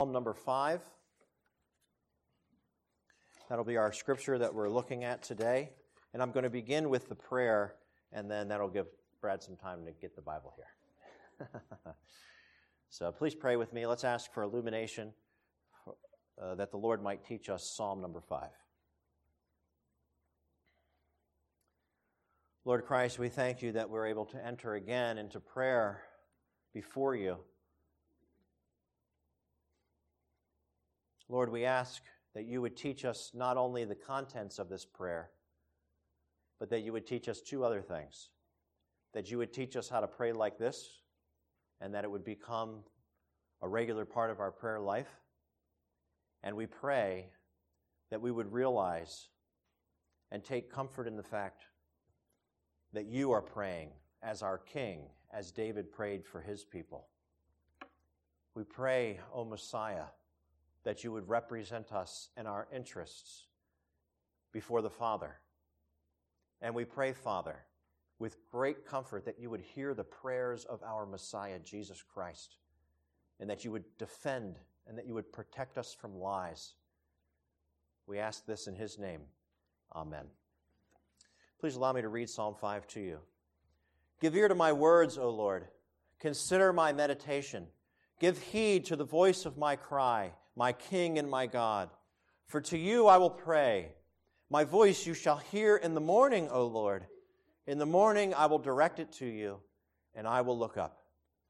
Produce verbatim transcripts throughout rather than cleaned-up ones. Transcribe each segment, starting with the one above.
Psalm number five. That'll be our scripture that we're looking at today. And I'm going to begin with the prayer, and then that'll give Brad some time to get the Bible here. So please pray with me. Let's ask for illumination uh, that the Lord might teach us Psalm number five. Lord Christ, we thank you that we're able to enter again into prayer before you. Lord, we ask that you would teach us not only the contents of this prayer, but that you would teach us two other things. That you would teach us how to pray like this, and that it would become a regular part of our prayer life. And we pray that we would realize and take comfort in the fact that you are praying as our King, as David prayed for his people. We pray, O Messiah, that you would represent us and our interests before the Father. And we pray, Father, with great comfort that you would hear the prayers of our Messiah, Jesus Christ, and that you would defend and that you would protect us from lies. We ask this in his name. Amen. Please allow me to read Psalm five to you. Give ear to my words, O Lord. Consider my meditation. Give heed to the voice of my cry, my King and my God. For to you I will pray. My voice you shall hear in the morning, O Lord. In the morning I will direct it to you, and I will look up.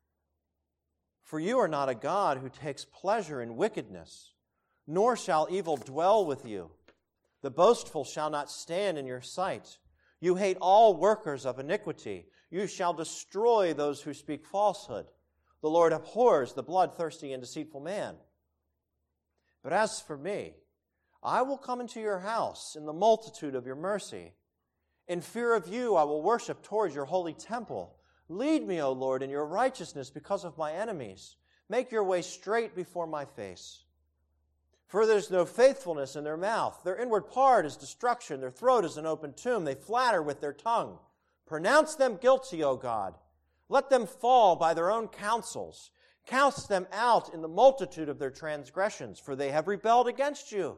For you are not a God who takes pleasure in wickedness, nor shall evil dwell with you. The boastful shall not stand in your sight. You hate all workers of iniquity. You shall destroy those who speak falsehood. The Lord abhors the bloodthirsty and deceitful man. But as for me, I will come into your house in the multitude of your mercy. In fear of you, I will worship towards your holy temple. Lead me, O Lord, in your righteousness because of my enemies. Make your way straight before my face. For there is no faithfulness in their mouth. Their inward part is destruction. Their throat is an open tomb. They flatter with their tongue. Pronounce them guilty, O God. Let them fall by their own counsels. Cast them out in the multitude of their transgressions, for they have rebelled against you.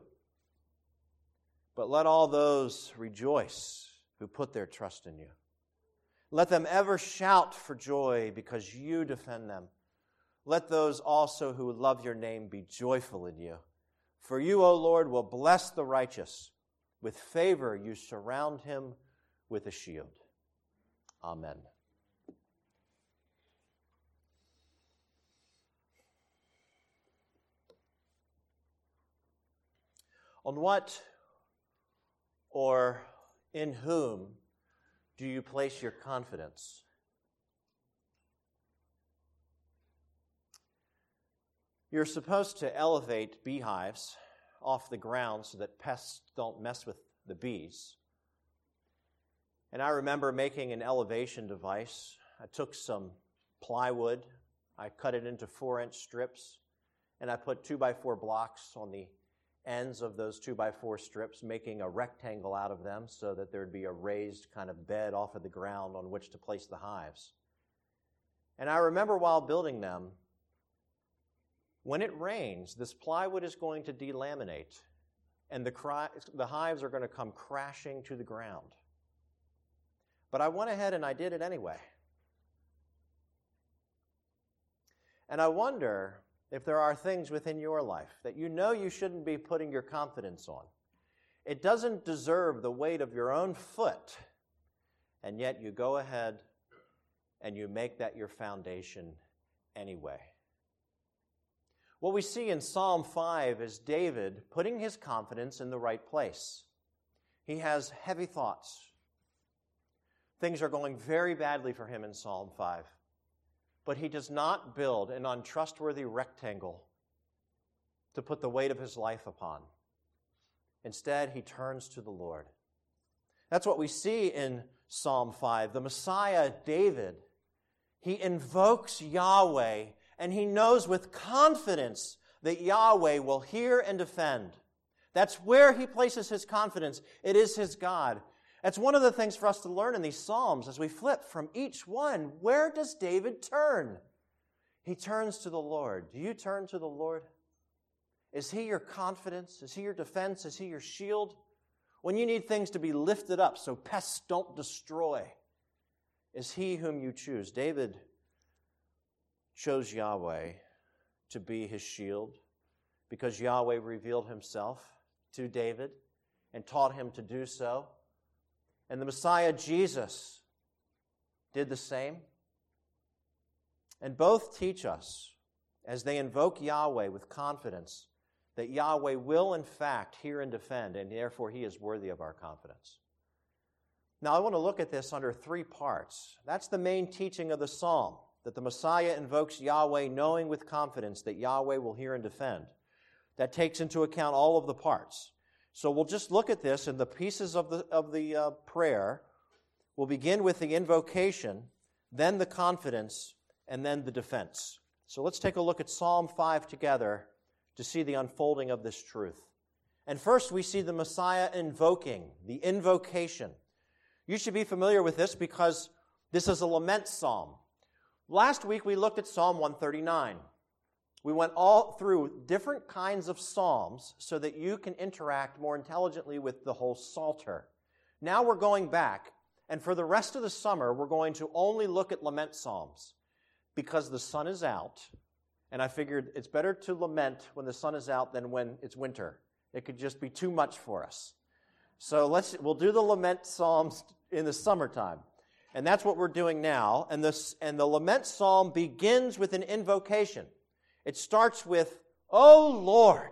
But let all those rejoice who put their trust in you. Let them ever shout for joy because you defend them. Let those also who love your name be joyful in you. For you, O Lord, will bless the righteous. With favor you surround him with a shield. Amen. On what or in whom do you place your confidence? You're supposed to elevate beehives off the ground so that pests don't mess with the bees. And I remember making an elevation device. I took some plywood, I cut it into four-inch strips, and I put two by four blocks on the ends of those two by four strips, making a rectangle out of them so that there'd be a raised kind of bed off of the ground on which to place the hives. And I remember while building them, when it rains, this plywood is going to delaminate, and the, cry, the hives are going to come crashing to the ground. But I went ahead and I did it anyway. And I wonder if there are things within your life that you know you shouldn't be putting your confidence on. It doesn't deserve the weight of your own foot, and yet you go ahead and you make that your foundation anyway. What we see in Psalm five is David putting his confidence in the right place. He has heavy thoughts. Things are going very badly for him in Psalm five. But he does not build an untrustworthy rectangle to put the weight of his life upon. Instead, he turns to the Lord. That's what we see in Psalm five. The Messiah, David, he invokes Yahweh, and he knows with confidence that Yahweh will hear and defend. That's where he places his confidence. It is his God. That's one of the things for us to learn in these Psalms as we flip from each one. Where does David turn? He turns to the Lord. Do you turn to the Lord? Is He your confidence? Is He your defense? Is He your shield? When you need things to be lifted up so pests don't destroy, is He whom you choose? David chose Yahweh to be his shield because Yahweh revealed Himself to David and taught him to do so. And the Messiah, Jesus, did the same. And both teach us, as they invoke Yahweh with confidence, that Yahweh will in fact hear and defend, and therefore He is worthy of our confidence. Now I want to look at this under three parts. That's the main teaching of the psalm, that the Messiah invokes Yahweh knowing with confidence that Yahweh will hear and defend. That takes into account all of the parts. So we'll just look at this in the pieces of the, of the uh, prayer. We'll begin with the invocation, then the confidence, and then the defense. So let's take a look at Psalm five together to see the unfolding of this truth. And first we see the Messiah invoking, the invocation. You should be familiar with this because this is a lament psalm. Last week we looked at Psalm one thirty-nine. We went all through different kinds of psalms so that you can interact more intelligently with the whole Psalter. Now we're going back, and for the rest of the summer we're going to only look at lament psalms because the sun is out. And I figured it's better to lament when the sun is out than when it's winter. It could just be too much for us. So let's we'll do the lament psalms in the summertime. And that's what we're doing now. And this and the lament psalm begins with an invocation. It starts with, "O Lord,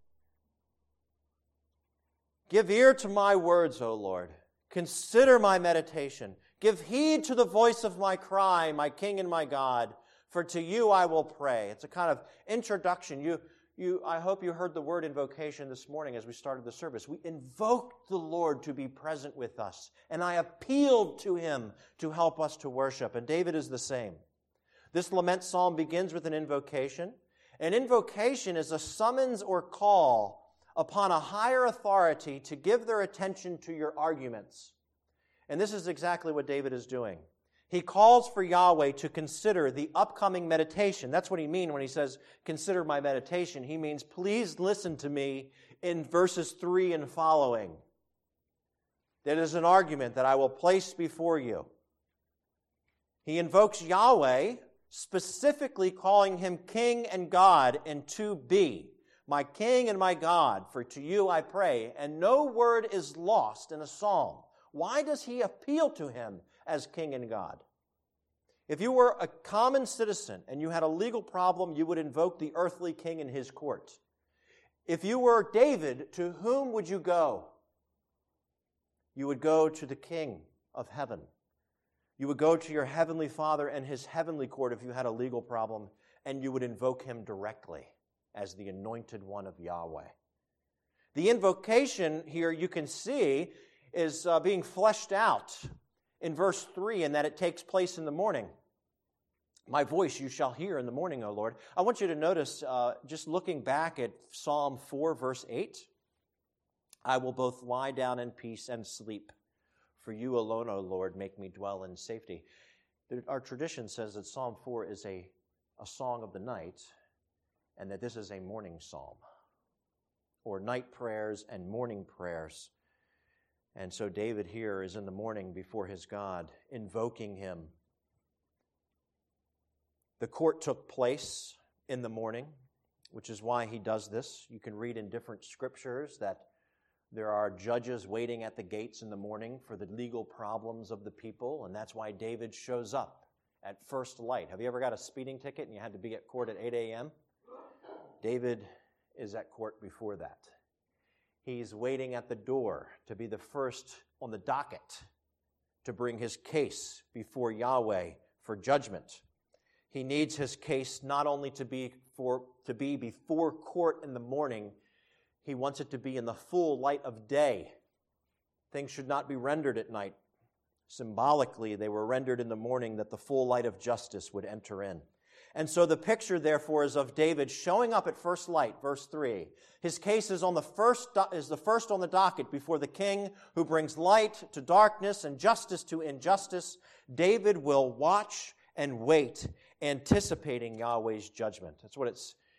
give ear to my words, O Lord. Consider my meditation. Give heed to the voice of my cry, my King and my God. For to you I will pray." It's a kind of introduction. You, you, I hope you heard the word invocation this morning as we started the service. We invoked the Lord to be present with us, and I appealed to Him to help us to worship. And David is the same. This lament psalm begins with an invocation. An invocation is a summons or call upon a higher authority to give their attention to your arguments. And this is exactly what David is doing. He calls for Yahweh to consider the upcoming meditation. That's what he means when he says, "Consider my meditation." He means, please listen to me in verses three and following. That is an argument that I will place before you. He invokes Yahweh, specifically calling Him King and God in two b. My King and my God, for to you I pray. And no word is lost in a psalm. Why does he appeal to Him as King and God? If you were a common citizen and you had a legal problem, you would invoke the earthly king in his court. If you were David, to whom would you go? You would go to the King of heaven. You would go to your heavenly Father and His heavenly court if you had a legal problem, and you would invoke Him directly as the anointed one of Yahweh. The invocation here you can see is uh, being fleshed out in verse three, and that it takes place in the morning. My voice you shall hear in the morning, O Lord. I want you to notice, uh, just looking back at Psalm four, verse eight, I will both lie down in peace and sleep. For you alone, O Lord, make me dwell in safety. Our tradition says that Psalm four is a, a song of the night, and that this is a morning psalm, or night prayers and morning prayers. And so David here is in the morning before his God, invoking Him. The court took place in the morning, which is why he does this. You can read in different scriptures that there are judges waiting at the gates in the morning for the legal problems of the people, and that's why David shows up at first light. Have you ever got a speeding ticket and you had to be at court at eight a.m.? David is at court before that. He's waiting at the door to be the first on the docket to bring his case before Yahweh for judgment. He needs his case not only to be for to be before court in the morning, he wants it to be in the full light of day. Things should not be rendered at night. Symbolically, they were rendered in the morning that the full light of justice would enter in. And so the picture, therefore, is of David showing up at first light, verse three. His case is on the first is the first on the docket before the king who brings light to darkness and justice to injustice. David will watch and wait, anticipating Yahweh's judgment. That's what it's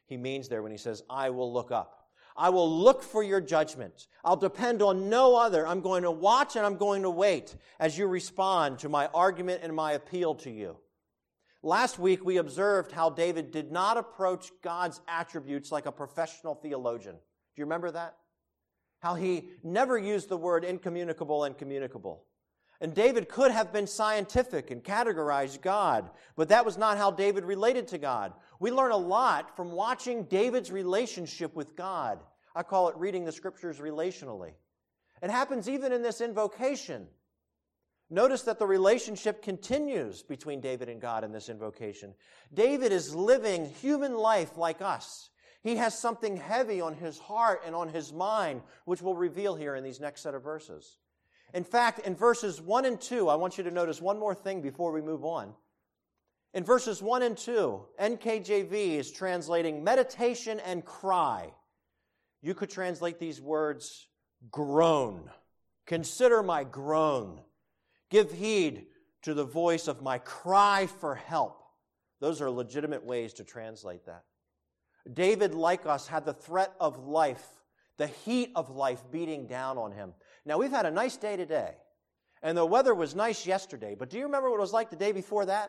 he means there when he says, I will look up. I will look for your judgment. I'll depend on no other. I'm going to watch and I'm going to wait as you respond to my argument and my appeal to you. Last week we observed how David did not approach God's attributes like a professional theologian. Do you remember that? How he never used the word incommunicable and communicable. And David could have been scientific and categorized God, but that was not how David related to God. We learn a lot from watching David's relationship with God. I call it reading the Scriptures relationally. It happens even in this invocation. Notice that the relationship continues between David and God in this invocation. David is living human life like us. He has something heavy on his heart and on his mind, which we'll reveal here in these next set of verses. In fact, in verses one and two, I want you to notice one more thing before we move on. In verses one and two, N K J V is translating meditation and cry. You could translate these words, groan. Consider my groan. Give heed to the voice of my cry for help. Those are legitimate ways to translate that. David, like us, had the threat of life, the heat of life beating down on him. Now, we've had a nice day today, and the weather was nice yesterday, but do you remember what it was like the day before that?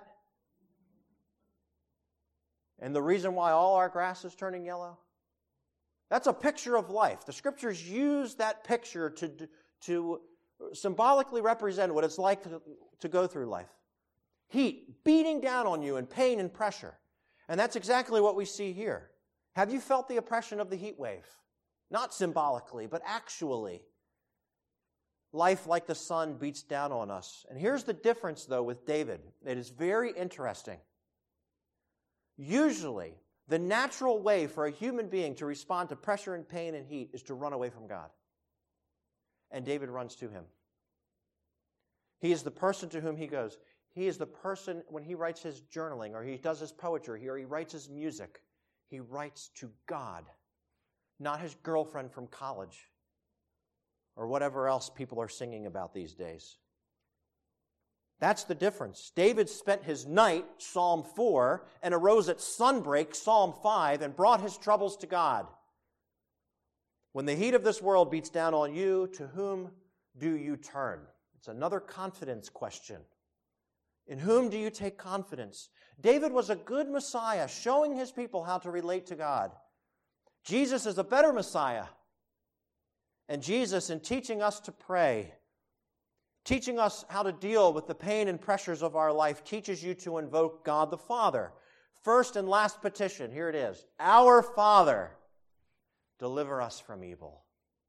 And the reason why all our grass is turning yellow? That's a picture of life. The Scriptures use that picture to, to symbolically represent what it's like to, to go through life. Heat beating down on you and pain and pressure. And that's exactly what we see here. Have you felt the oppression of the heat wave? Not symbolically, but actually. Life, like the sun, beats down on us. And here's the difference, though, with David. It is very interesting. Usually, the natural way for a human being to respond to pressure and pain and heat is to run away from God. And David runs to him. He is the person to whom he goes. He is the person, when he writes his journaling, or he does his poetry, or he writes his music, he writes to God, not his girlfriend from college, or whatever else people are singing about these days. That's the difference. David spent his night, Psalm four, and arose at sunbreak, Psalm five, and brought his troubles to God. When the heat of this world beats down on you, to whom do you turn? It's another confidence question. In whom do you take confidence? David was a good Messiah, showing his people how to relate to God. Jesus is a better Messiah. And Jesus, in teaching us to pray, teaching us how to deal with the pain and pressures of our life, teaches you to invoke God the Father. First and last petition, here it is. Our Father, deliver us from evil.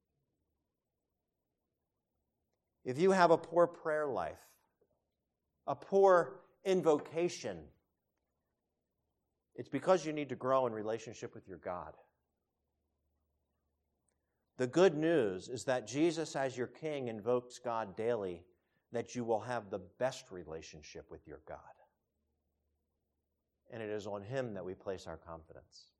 If you have a poor prayer life, a poor invocation, it's because you need to grow in relationship with your God. The good news is that Jesus, as your King, invokes God daily, that you will have the best relationship with your God. And it is on Him that we place our confidence.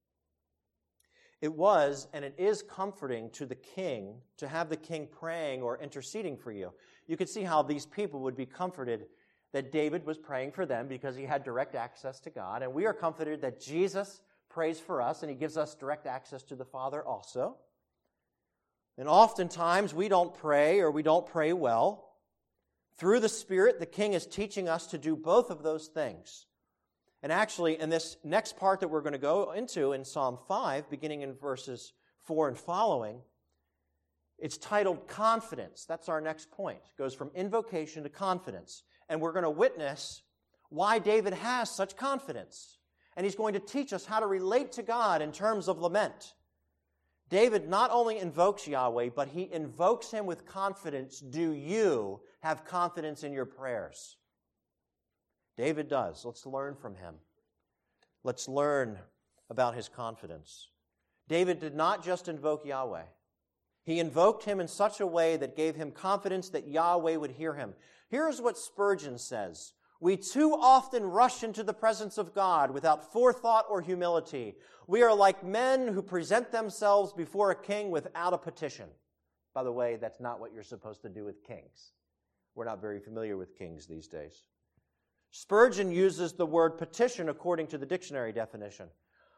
It was, and it is comforting to the king to have the king praying or interceding for you. You could see how these people would be comforted that David was praying for them because he had direct access to God. And we are comforted that Jesus prays for us and He gives us direct access to the Father also. And oftentimes we don't pray or we don't pray well. Through the Spirit, the King is teaching us to do both of those things. And actually, in this next part that we're going to go into in Psalm five, beginning in verses four and following, it's titled Confidence. That's our next point. It goes from invocation to confidence. And we're going to witness why David has such confidence. And he's going to teach us how to relate to God in terms of lament. David not only invokes Yahweh, but he invokes Him with confidence. Do you have confidence in your prayers? David does. Let's learn from him. Let's learn about his confidence. David did not just invoke Yahweh. He invoked Him in such a way that gave him confidence that Yahweh would hear him. Here's what Spurgeon says. We too often rush into the presence of God without forethought or humility. We are like men who present themselves before a king without a petition. By the way, that's not what you're supposed to do with kings. We're not very familiar with kings these days. Spurgeon uses the word petition according to the dictionary definition.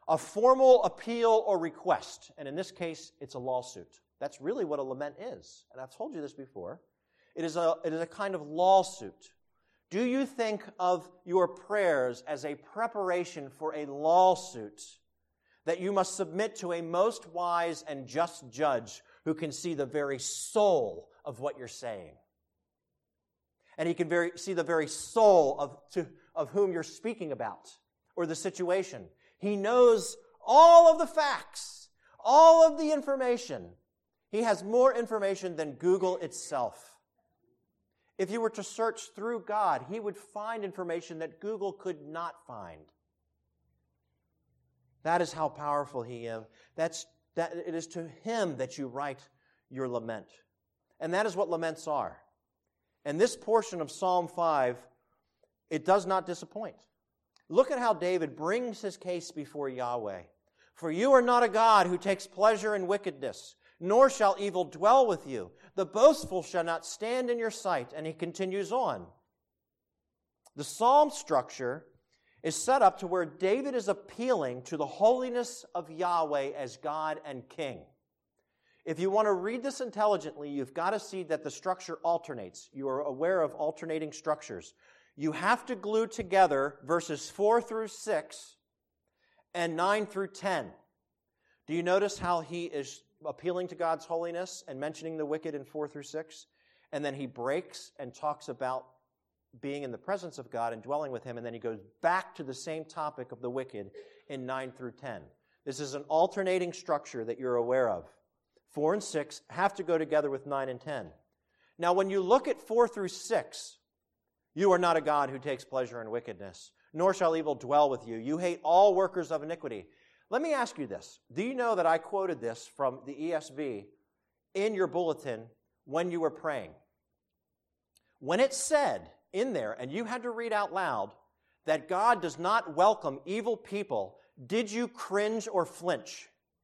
a formal appeal or request. And in this case, it's a lawsuit. That's really what a lament is. And I've told you this before. It is a, it is a kind of lawsuit. Do you think of your prayers as a preparation for a lawsuit that you must submit to a most wise and just judge who can see the very soul of what you're saying? And he can very, see the very soul of, to, of whom you're speaking about or the situation. He knows all of the facts, all of the information. He has more information than Google itself. If you were to search through God, he would find information that Google could not find. That is how powerful he is. That's, that, it is to him that you write your lament. And that is what laments are. And this portion of Psalm five, it does not disappoint. Look at how David brings his case before Yahweh. For you are not a God who takes pleasure in wickedness, nor shall evil dwell with you. The boastful shall not stand in your sight. And he continues on. The psalm structure is set up to where David is appealing to the holiness of Yahweh as God and King. If you want to read this intelligently, you've got to see that the structure alternates. You are aware of alternating structures. You have to glue together verses four through six and nine through ten. Do you notice how he is appealing to God's holiness and mentioning the wicked in four through six? And then he breaks and talks about being in the presence of God and dwelling with him, and then he goes back to the same topic of the wicked in nine through ten. This is an alternating structure that you're aware of. four and six have to go together with nine and ten. Now, when you look at four through six, you are not a God who takes pleasure in wickedness, nor shall evil dwell with you. You hate all workers of iniquity. Let me ask you this. Do you know that I quoted this from the E S V in your bulletin when you were praying? When it said in there, and you had to read out loud, that God does not welcome evil people, did you cringe or flinch?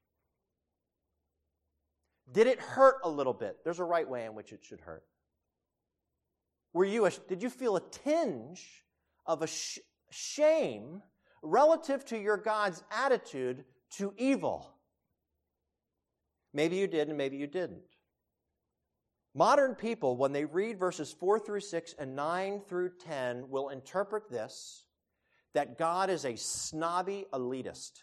Did it hurt a little bit? There's a right way in which it should hurt. Were you a, did you feel a tinge of a sh- shame relative to your God's attitude to evil? Maybe you did and maybe you didn't. Modern people, when they read verses four through six and nine through ten, will interpret this, that God is a snobby elitist.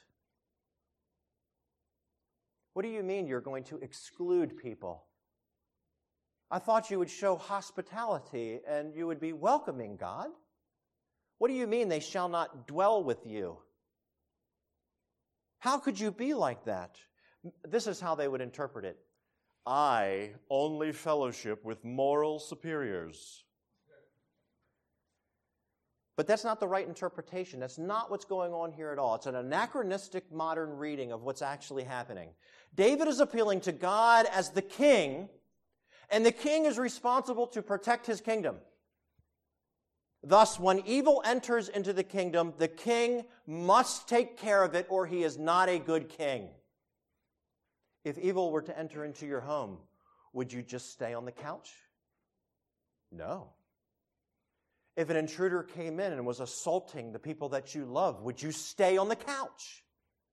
What do you mean you're going to exclude people? I thought you would show hospitality and you would be welcoming, God. What do you mean they shall not dwell with you? How could you be like that? This is how they would interpret it. I only fellowship with moral superiors. But that's not the right interpretation. That's not what's going on here at all. It's an anachronistic modern reading of what's actually happening. David is appealing to God as the king, and the king is responsible to protect his kingdom. Thus, when evil enters into the kingdom, the king must take care of it, or he is not a good king. If evil were to enter into your home, would you just stay on the couch? No. If an intruder came in and was assaulting the people that you love, would you stay on the couch?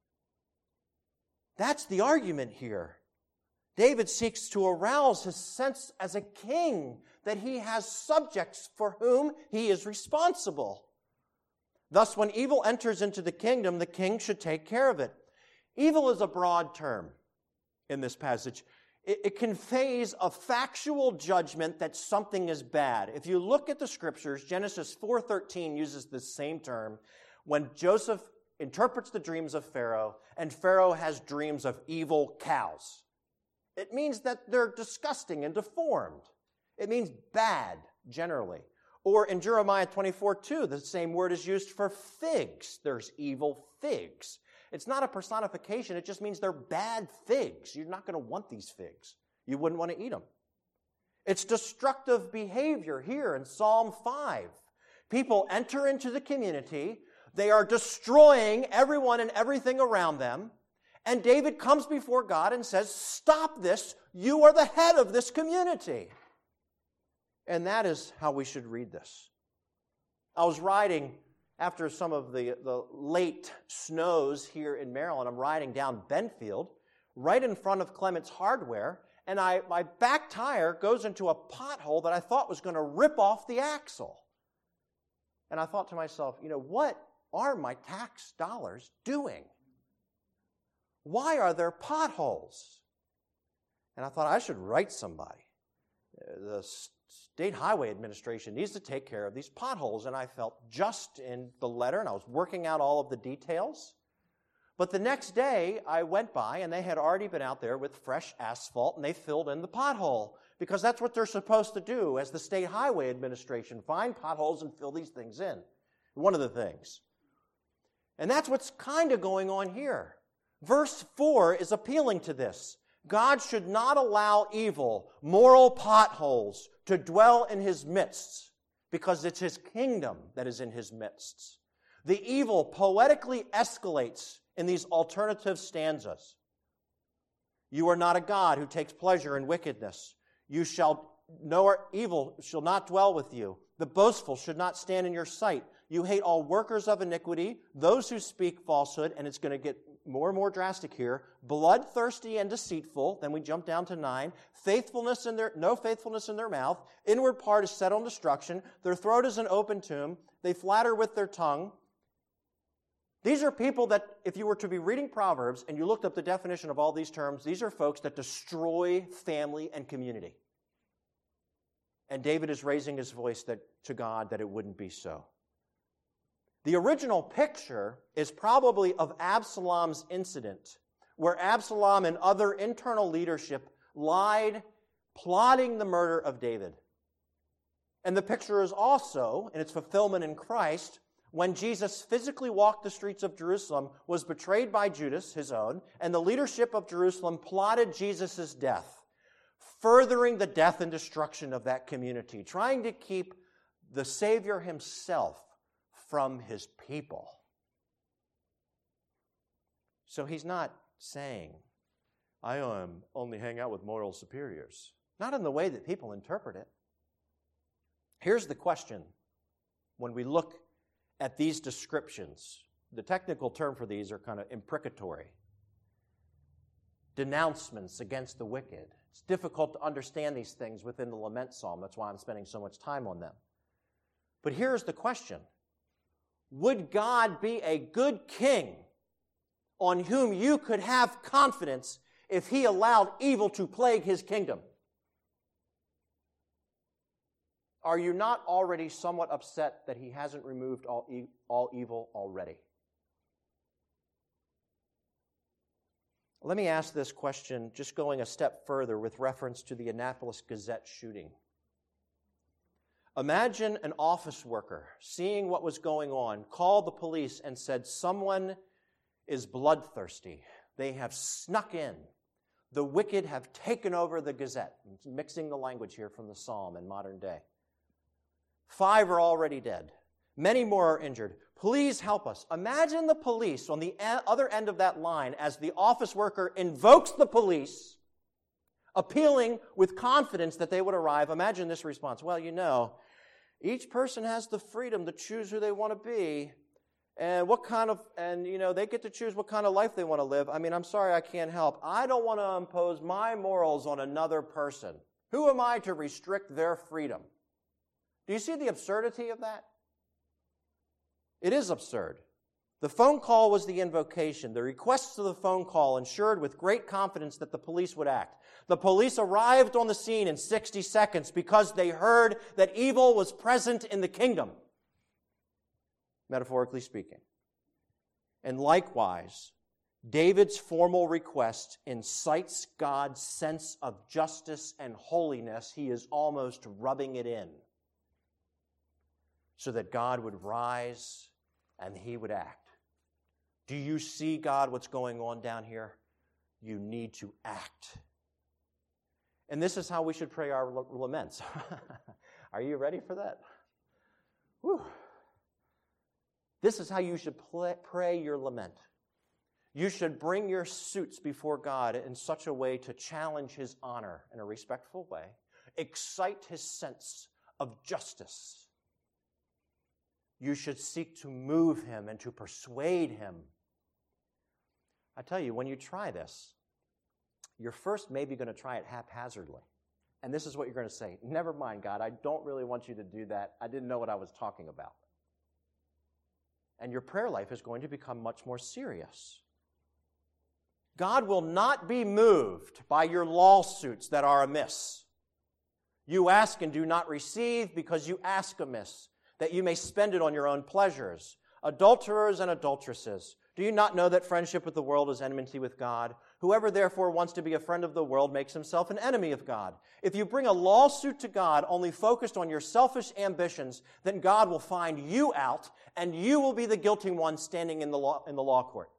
That's the argument here. David seeks to arouse his sense as a king that he has subjects for whom he is responsible. Thus, when evil enters into the kingdom, the king should take care of it. Evil is a broad term in this passage. It, it conveys a factual judgment that something is bad. If you look at the scriptures, Genesis four thirteen uses the same term when Joseph interprets the dreams of Pharaoh, and Pharaoh has dreams of evil cows. It means that they're disgusting and deformed. It means bad, generally. Or in Jeremiah twenty-four two, the same word is used for figs. There's evil figs. It's not a personification. It just means they're bad figs. You're not going to want these figs. You wouldn't want to eat them. It's destructive behavior here in Psalm five. People enter into the community. They are destroying everyone and everything around them. And David comes before God and says, stop this. You are the head of this community. And that is how we should read this. I was riding after some of the, the late snows here in Maryland, I'm riding down Benfield, right in front of Clement's Hardware, and I, my back tire goes into a pothole that I thought was going to rip off the axle. And I thought to myself, you know, what are my tax dollars doing? Why are there potholes? And I thought I should write somebody. The State Highway Administration needs to take care of these potholes. And I felt just in the letter, and I was working out all of the details. But the next day, I went by, and they had already been out there with fresh asphalt, and they filled in the pothole, because that's what they're supposed to do as the State Highway Administration, find potholes and fill these things in. One of the things. And that's what's kind of going on here. Verse four is appealing to this. God should not allow evil, moral potholes to dwell in his midst, because it's his kingdom that is in his midst. The evil poetically escalates in these alternative stanzas. You are not a God who takes pleasure in wickedness. You shall know evil shall not dwell with you. The boastful should not stand in your sight. You hate all workers of iniquity, those who speak falsehood, and it's going to get more and more drastic here. Bloodthirsty and deceitful. Then we jump down to nine. Faithfulness in their no faithfulness in their mouth. Inward part is set on destruction. Their throat is an open tomb. They flatter with their tongue. These are people that, if you were to be reading Proverbs and you looked up the definition of all these terms, these are folks that destroy family and community. And David is raising his voice that, to God that it wouldn't be so. The original picture is probably of Absalom's incident, where Absalom and other internal leadership lied, plotting the murder of David. And the picture is also, in its fulfillment in Christ, when Jesus physically walked the streets of Jerusalem, was betrayed by Judas, his own, and the leadership of Jerusalem plotted Jesus' death, furthering the death and destruction of that community, trying to keep the Savior himself from his people. So he's not saying, I um, only hang out with moral superiors. Not in the way that people interpret it. Here's the question when we look at these descriptions. The technical term for these are kind of imprecatory. Denouncements against the wicked. It's difficult to understand these things within the lament psalm. That's why I'm spending so much time on them. But here's the question. Would God be a good king on whom you could have confidence if he allowed evil to plague his kingdom? Are you not already somewhat upset that he hasn't removed all, e- all evil already? Let me ask this question, just going a step further with reference to the Annapolis Gazette shooting. Imagine an office worker seeing what was going on, called the police and said, someone is bloodthirsty. They have snuck in. The wicked have taken over the Gazette. I'm mixing the language here from the Psalm in modern day. Five are already dead. Many more are injured. Please help us. Imagine the police on the other end of that line as the office worker invokes the police, appealing with confidence that they would arrive. Imagine this response. Well, you know, each person has the freedom to choose who they want to be and what kind of, and you know, they get to choose what kind of life they want to live. I mean, I'm sorry, I can't help. I don't want to impose my morals on another person. Who am I to restrict their freedom? Do you see the absurdity of that? It is absurd. The phone call was the invocation. The requests to the phone call ensured with great confidence that the police would act. The police arrived on the scene in sixty seconds because they heard that evil was present in the kingdom, metaphorically speaking. And likewise, David's formal request incites God's sense of justice and holiness. He is almost rubbing it in so that God would rise and he would act. Do you see, God, what's going on down here? You need to act. And this is how we should pray our laments. Are you ready for that? Whew. This is how you should play, pray your lament. You should bring your suits before God in such a way to challenge his honor in a respectful way, excite his sense of justice. You should seek to move him and to persuade him. I tell you, when you try this, you're first maybe going to try it haphazardly. And this is what you're going to say. Never mind, God, I don't really want you to do that. I didn't know what I was talking about. And your prayer life is going to become much more serious. God will not be moved by your lawsuits that are amiss. You ask and do not receive because you ask amiss, that you may spend it on your own pleasures. Adulterers and adulteresses, do you not know that friendship with the world is enmity with God? Whoever therefore wants to be a friend of the world makes himself an enemy of God. If you bring a lawsuit to God only focused on your selfish ambitions, then God will find you out, and you will be the guilty one standing in the law, in the law court.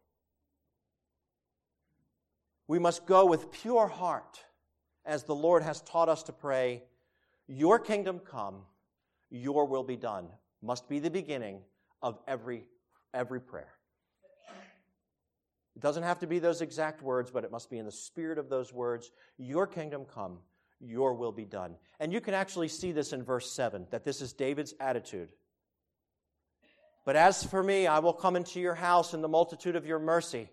We must go with pure heart, as the Lord has taught us to pray, your kingdom come, your will be done, must be the beginning of every, every prayer. It doesn't have to be those exact words, but it must be in the spirit of those words. Your kingdom come, your will be done. And you can actually see this in verse seven, that this is David's attitude. But as for me, I will come into your house in the multitude of your mercy.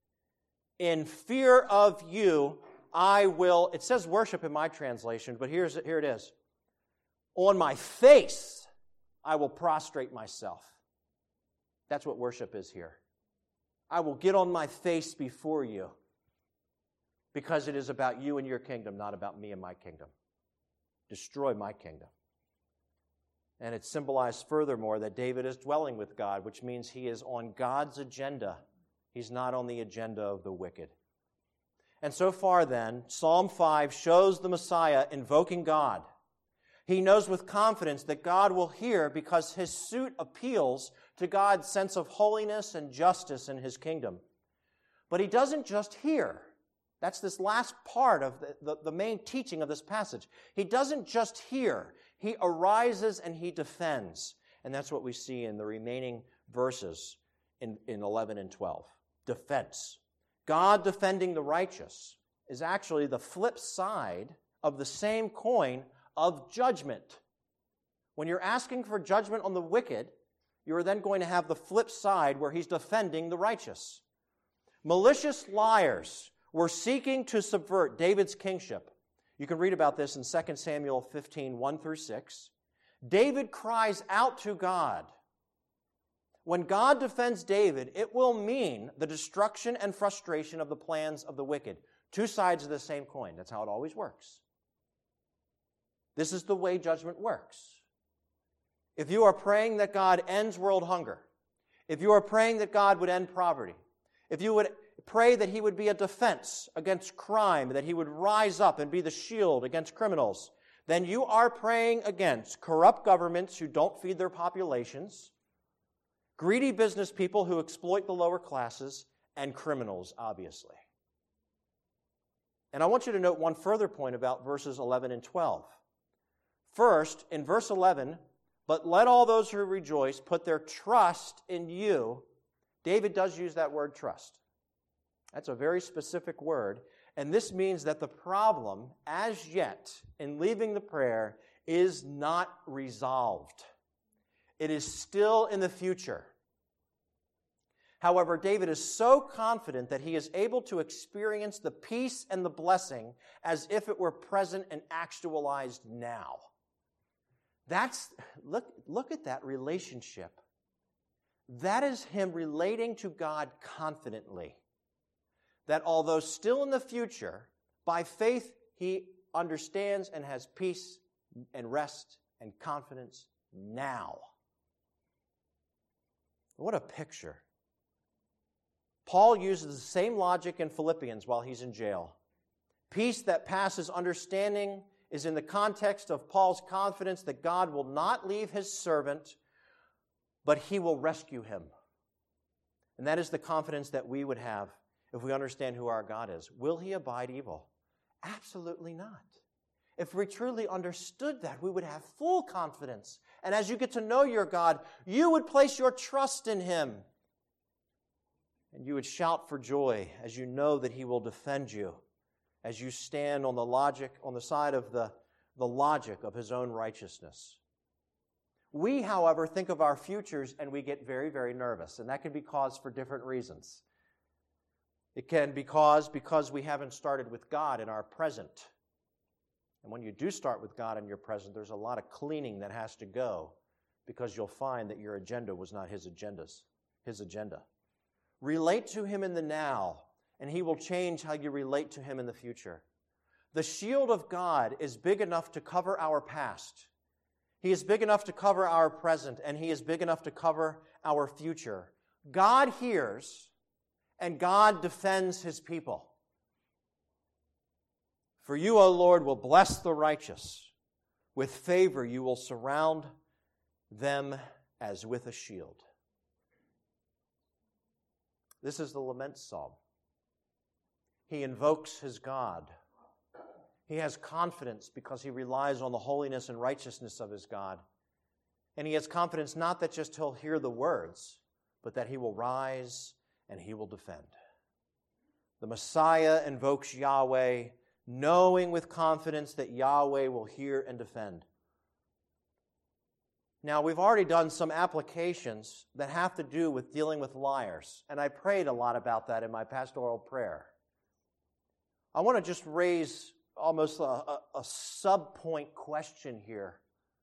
In fear of you, I will, it says worship in my translation, but here's, here it is. On my face, I will prostrate myself. That's what worship is here. I will get on my face before you because it is about you and your kingdom, not about me and my kingdom. Destroy my kingdom. And it symbolized furthermore that David is dwelling with God, which means he is on God's agenda. He's not on the agenda of the wicked. And so far then, Psalm five shows the Messiah invoking God. He knows with confidence that God will hear because his suit appeals to God's sense of holiness and justice in his kingdom. But he doesn't just hear. That's this last part of the, the, the main teaching of this passage. He doesn't just hear. He arises and he defends. And that's what we see in the remaining verses in, in eleven and twelve. Defense. God defending the righteous is actually the flip side of the same coin of judgment. When you're asking for judgment on the wicked, you're then going to have the flip side where he's defending the righteous. Malicious liars were seeking to subvert David's kingship. You can read about this in Second Samuel fifteen, one through six. David cries out to God. When God defends David, it will mean the destruction and frustration of the plans of the wicked. Two sides of the same coin. That's how it always works. This is the way judgment works. If you are praying that God ends world hunger, if you are praying that God would end poverty, if you would pray that he would be a defense against crime, that he would rise up and be the shield against criminals, then you are praying against corrupt governments who don't feed their populations, greedy business people who exploit the lower classes, and criminals, obviously. And I want you to note one further point about verses eleven and twelve. First, in verse eleven, but let all those who rejoice put their trust in you. David does use that word trust. That's a very specific word. And this means that the problem, as yet, in leaving the prayer, is not resolved. It is still in the future. However, David is so confident that he is able to experience the peace and the blessing as if it were present and actualized now. That's, look, look at that relationship. That is him relating to God confidently. That although still in the future, by faith he understands and has peace and rest and confidence now. What a picture. Paul uses the same logic in Philippians while he's in jail. Peace that passes understanding is in the context of Paul's confidence that God will not leave his servant, but he will rescue him. And that is the confidence that we would have if we understand who our God is. Will he abide evil? Absolutely not. If we truly understood that, we would have full confidence. And as you get to know your God, you would place your trust in him. And you would shout for joy as you know that he will defend you, as you stand on the logic, on the side of the, the logic of his own righteousness. We, however, think of our futures and we get very, very nervous, and that can be caused for different reasons. It can be caused because we haven't started with God in our present. And when you do start with God in your present, there's a lot of cleaning that has to go because you'll find that your agenda was not His agendas, His agenda. Relate to Him in the now, and He will change how you relate to Him in the future. The shield of God is big enough to cover our past. He is big enough to cover our present, and He is big enough to cover our future. God hears, and God defends His people. For you, O Lord, will bless the righteous. With favor you will surround them as with a shield. This is the lament psalm. He invokes his God. He has confidence because he relies on the holiness and righteousness of his God. And he has confidence not that just he'll hear the words, but that he will rise and he will defend. The Messiah invokes Yahweh, knowing with confidence that Yahweh will hear and defend. Now, we've already done some applications that have to do with dealing with liars, and I prayed a lot about that in my pastoral prayer. I want to just raise almost a, a, a sub-point question here.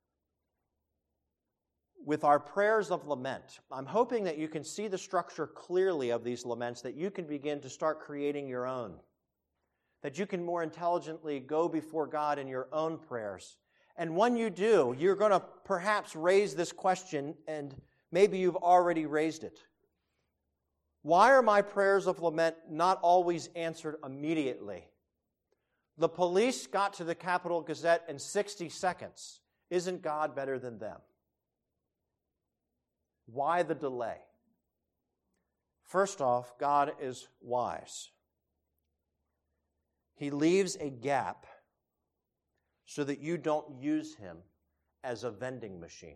With our prayers of lament, I'm hoping that you can see the structure clearly of these laments, that you can begin to start creating your own, that you can more intelligently go before God in your own prayers. And when you do, you're going to perhaps raise this question, and maybe you've already raised it. Why are my prayers of lament not always answered immediately? The police got to the Capital Gazette in sixty seconds. Isn't God better than them? Why the delay? First off, God is wise. He leaves a gap so that you don't use him as a vending machine.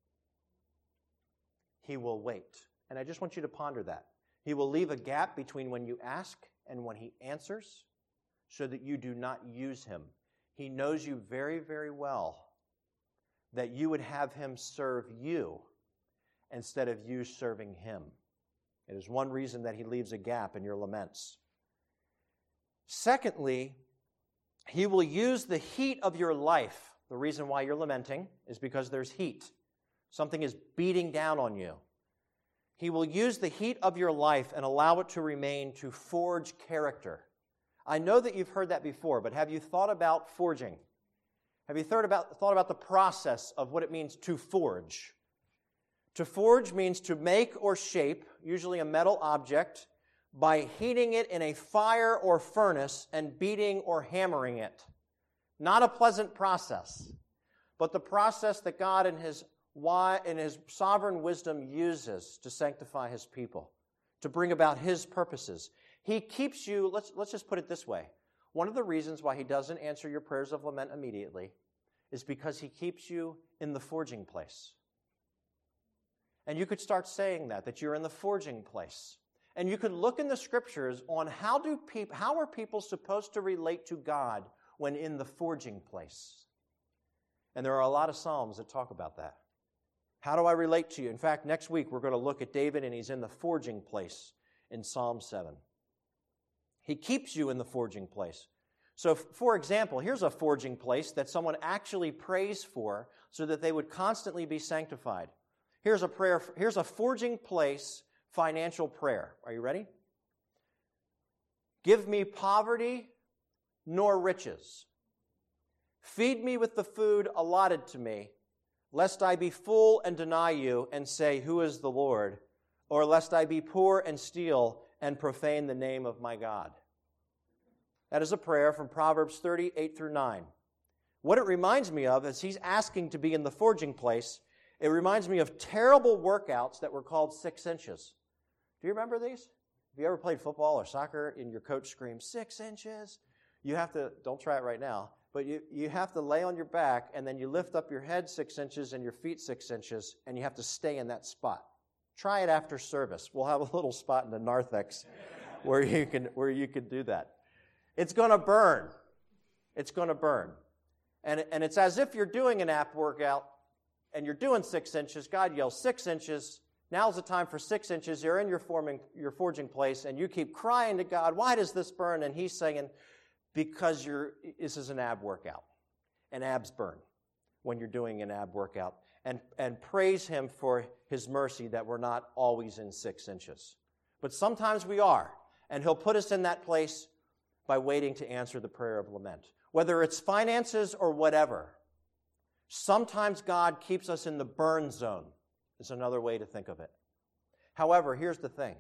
He will wait. And I just want you to ponder that. He will leave a gap between when you ask and when he answers so that you do not use him. He knows you very, very well, that you would have him serve you instead of you serving him. It is one reason that he leaves a gap in your laments. Secondly, he will use the heat of your life. The reason why you're lamenting is because there's heat. Something is beating down on you. He will use the heat of your life and allow it to remain to forge character. I know that you've heard that before, but have you thought about forging? Have you thought about, thought about the process of what it means to forge? To forge means to make or shape, usually a metal object, by heating it in a fire or furnace and beating or hammering it. Not a pleasant process, but the process that God in his, in his sovereign wisdom uses to sanctify his people, to bring about his purposes. He keeps you, let's, let's just put it this way. One of the reasons why he doesn't answer your prayers of lament immediately is because he keeps you in the forging place. And you could start saying that, that you're in the forging place. And you could look in the scriptures on how do people, how are people supposed to relate to God when in the forging place? And there are a lot of Psalms that talk about that. How do I relate to you? In fact, next week we're going to look at David, and he's in the forging place in Psalm seven. He keeps you in the forging place. So, for example, here's a forging place that someone actually prays for so that they would constantly be sanctified. Here's a prayer. Here's a forging place financial prayer. Are you ready? Give me poverty nor riches. Feed me with the food allotted to me, lest I be full and deny you and say, who is the Lord? Or lest I be poor and steal and profane the name of my God. That is a prayer from Proverbs thirty, eight through nine. What it reminds me of is he's asking to be in the forging place. It reminds me of terrible workouts that were called six inches. Do you remember these? Have you ever played football or soccer and your coach screams, six inches? You have to, don't try it right now, but you, you have to lay on your back and then you lift up your head six inches and your feet six inches and you have to stay in that spot. Try it after service. We'll have a little spot in the narthex where you can where you can do that. It's going to burn. It's going to burn. And, and it's as if you're doing an ab workout, and you're doing six inches, God yells six inches. Now's the time for six inches. You're in your forming, your forging place, and you keep crying to God, why does this burn? And he's saying, because you're, this is an ab workout. And abs burn when you're doing an ab workout. And, and praise him for his mercy that we're not always in six inches. But sometimes we are. And he'll put us in that place by waiting to answer the prayer of lament. Whether it's finances or whatever, sometimes God keeps us in the burn zone, is another way to think of it. However, here's the thing.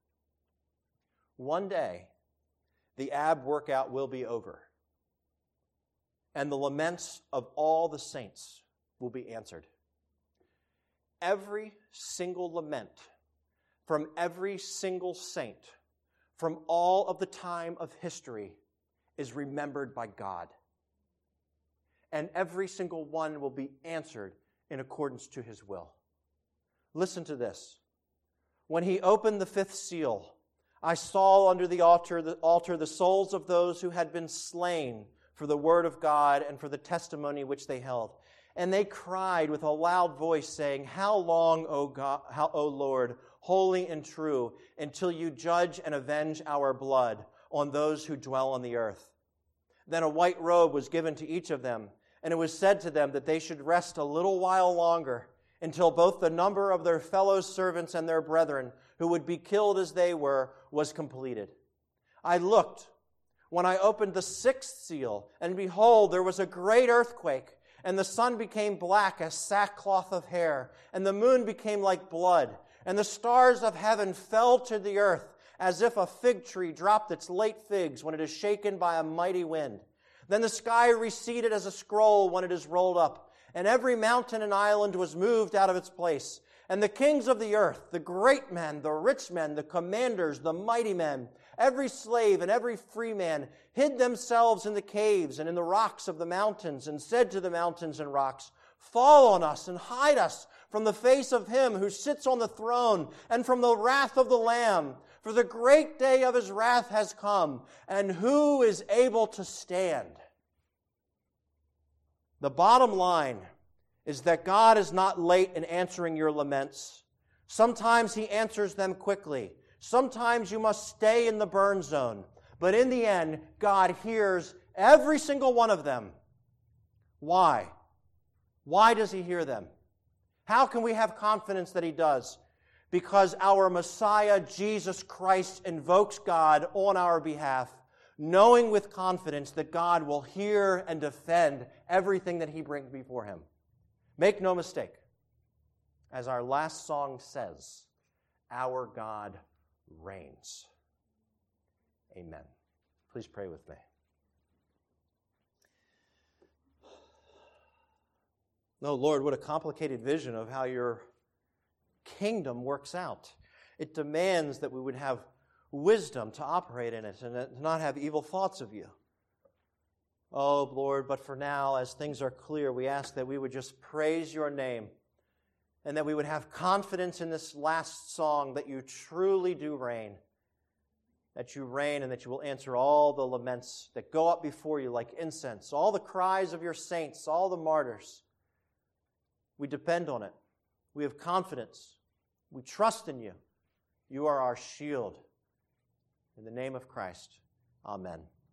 One day, the ab workout will be over, and the laments of all the saints will be answered. Every single lament from every single saint from all of the time of history is remembered by God. And every single one will be answered in accordance to his will. Listen to this. When he opened the fifth seal, I saw under the altar, the altar the souls of those who had been slain for the word of God and for the testimony which they held. And they cried with a loud voice, saying, How long, O God, how, O Lord, holy and true, until you judge and avenge our blood on those who dwell on the earth? Then a white robe was given to each of them, and it was said to them that they should rest a little while longer, until both the number of their fellow servants and their brethren, who would be killed as they were, was completed. I looked when I opened the sixth seal, and behold, there was a great earthquake, and the sun became black as sackcloth of hair, and the moon became like blood, and the stars of heaven fell to the earth, as if a fig tree dropped its late figs when it is shaken by a mighty wind. Then the sky receded as a scroll when it is rolled up, and every mountain and island was moved out of its place. And the kings of the earth, the great men, the rich men, the commanders, the mighty men, every slave and every free man, hid themselves in the caves and in the rocks of the mountains, and said to the mountains and rocks, Fall on us and hide us from the face of him who sits on the throne and from the wrath of the Lamb. For the great day of his wrath has come, and who is able to stand? The bottom line is that God is not late in answering your laments. Sometimes he answers them quickly. Sometimes you must stay in the burn zone. But in the end, God hears every single one of them. Why? Why does he hear them? How can we have confidence that he does? Because our Messiah, Jesus Christ, invokes God on our behalf, knowing with confidence that God will hear and defend everything that he brings before him. Make no mistake, as our last song says, our God reigns. Amen. Please pray with me. No, Lord, what a complicated vision of how your kingdom works out. It demands that we would have wisdom to operate in it and to not have evil thoughts of you. Oh, Lord, but for now, as things are clear, we ask that we would just praise your name and that we would have confidence in this last song that you truly do reign, that you reign and that you will answer all the laments that go up before you like incense, all the cries of your saints, all the martyrs. We depend on it. We have confidence. We trust in you. You are our shield. In the name of Christ, amen.